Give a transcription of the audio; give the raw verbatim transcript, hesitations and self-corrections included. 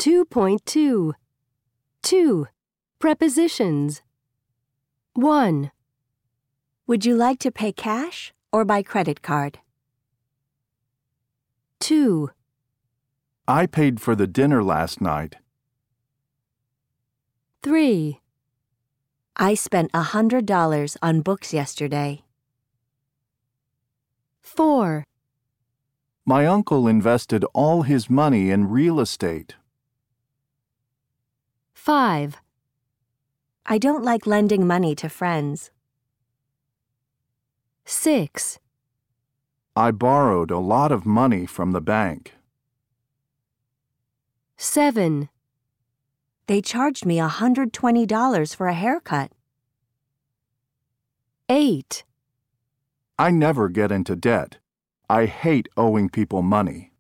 two point two. two. Prepositions. one. Would you like to pay cash or by credit card? two. I paid for the dinner last night. three. I spent a hundred dollars on books yesterday. four. My uncle invested all his money in real estate. five. I don't like lending money to friends. six. I borrowed a lot of money from the bank. seven. They charged me a hundred twenty dollars for a haircut. eight. I never get into debt. I hate owing people money.